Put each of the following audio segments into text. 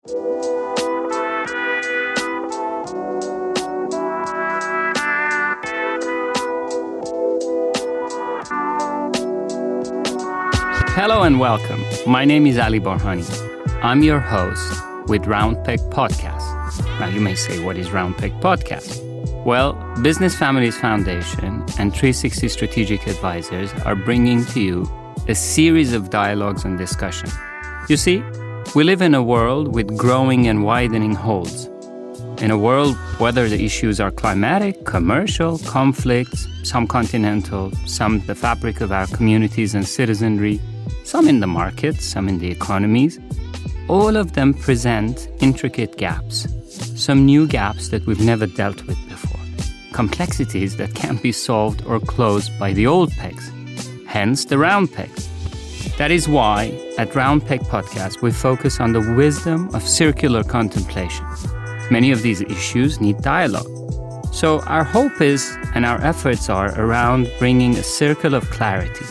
Hello and welcome. My name is Ali Borhani. I'm your host with Roundpeg Podcast. Now you may say, what is Roundpeg Podcast? Well, Business Families Foundation and 360 Strategic Advisors are bringing to you a series of dialogues and discussion. You see, we live in a world with growing and widening holes. In a world, whether the issues are climatic, commercial, conflicts, some continental, some the fabric of our communities and citizenry, some in the markets, some in the economies, all of them present intricate gaps, some new gaps that we've never dealt with before, complexities that can't be solved or closed by the old pegs, hence the round pegs. That is why at Roundpeg Podcast we focus on the wisdom of circular contemplation. Many of these issues need dialogue. So our hope is, and our efforts are around bringing a circle of clarity,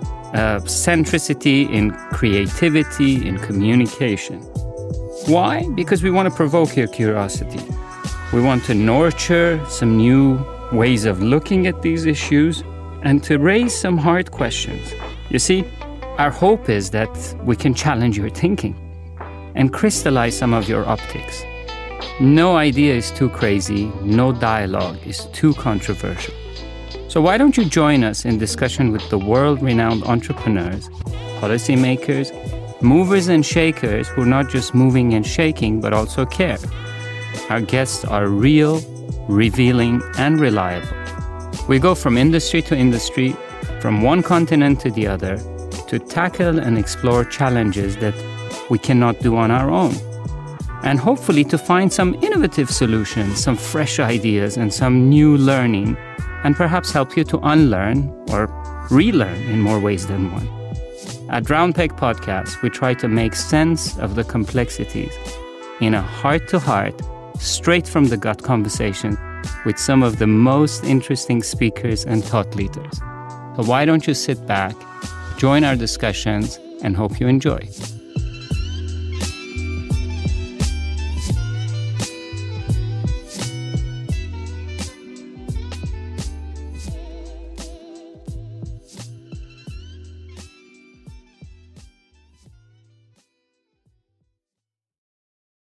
centricity in creativity, in communication. Why? Because we want to provoke your curiosity. We want to nurture some new ways of looking at these issues and to raise some hard questions. You see, our hope is that we can challenge your thinking and crystallize some of your optics. No idea is too crazy, no dialogue is too controversial. So why don't you join us in discussion with the world-renowned entrepreneurs, policymakers, movers and shakers who are not just moving and shaking, but also care. Our guests are real, revealing, and reliable. We go from industry to industry, from one continent to the other, to tackle and explore challenges that we cannot do on our own. And hopefully to find some innovative solutions, some fresh ideas, and some new learning, and perhaps help you to unlearn or relearn in more ways than one. At Roundpeg Podcast, we try to make sense of the complexities in a heart-to-heart, straight-from-the-gut conversation with some of the most interesting speakers and thought leaders. So why don't you sit back, join our discussions, and hope you enjoy.